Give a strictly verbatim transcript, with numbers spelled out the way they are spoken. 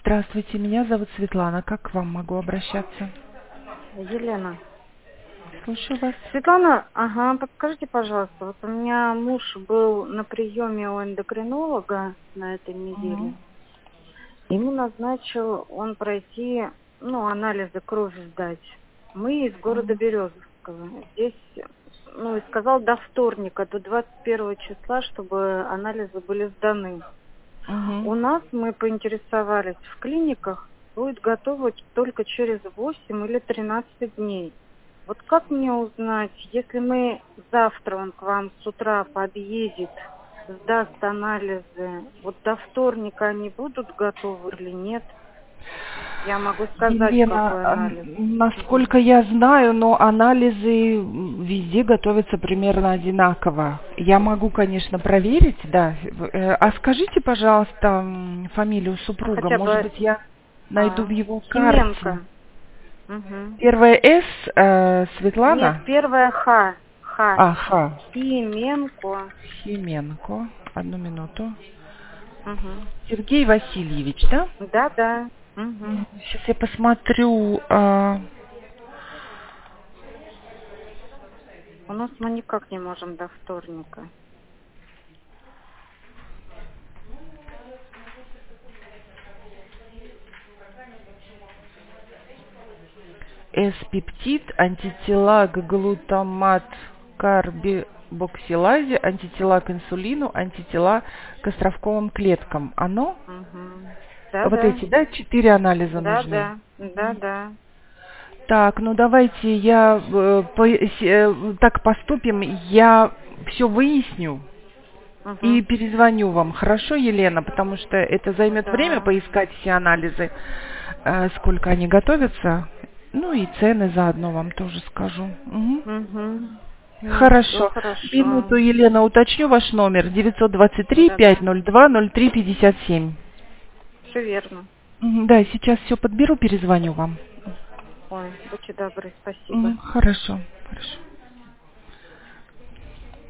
Здравствуйте, меня зовут Светлана. Как к вам могу обращаться? Елена. Слушаю вас. Светлана, ага, подскажите, пожалуйста, вот у меня муж был на приеме у эндокринолога на этой неделе. Мгм. Ему назначил он пройти, ну, анализы крови сдать. Мы из города Мгм. Березовского. Здесь, ну, и сказал до вторника, до двадцать первого числа, чтобы анализы были сданы. Мгм. У нас, мы поинтересовались, в клиниках будет готово только через восемь или тринадцать дней. Вот как мне узнать, если мы завтра он к вам с утра подъедет, сдаст анализы, вот до вторника они будут готовы или нет? Я могу сказать, Елена, какой а, анализ. Мгм. насколько я знаю, но анализы везде готовятся примерно одинаково. Я могу, конечно, проверить, да. Э, А скажите, пожалуйста, м, фамилию А супруга. хотя Может бы быть, я найду в а, его карте. Хименко. Мгм. Первая С, э, Нет, Светлана? первая Х. Х. Ага, Хименко. Хименко. Одну минуту. Мгм. Сергей Васильевич, да? Да, да. Мгм. Сейчас я посмотрю. а, У нас мы никак не можем до вторника. С-пептид, антитела к глутамат карбибоксилазе, антитела к инсулину, антитела к островковым клеткам. Оно? Угу. Да, Вот да. эти, да, четыре анализа Да, нужны. да. Да, да. Так, ну давайте я э, по- с- э, так поступим. Я все выясню и Угу. перезвоню вам. Хорошо, Елена? Потому что это займет время Да. поискать все анализы, э, сколько они готовятся. Ну и цены заодно вам тоже скажу. Мгм. Угу. Ну, все Хорошо. хорошо. Минуту, Елена, уточню ваш номер. девятьсот двадцать три Да, да. пятьсот два ноль три пятьдесят семь. Все верно. Мгм, да, сейчас все подберу, перезвоню вам. Ой, будьте добры, спасибо. Мгм, хорошо, хорошо.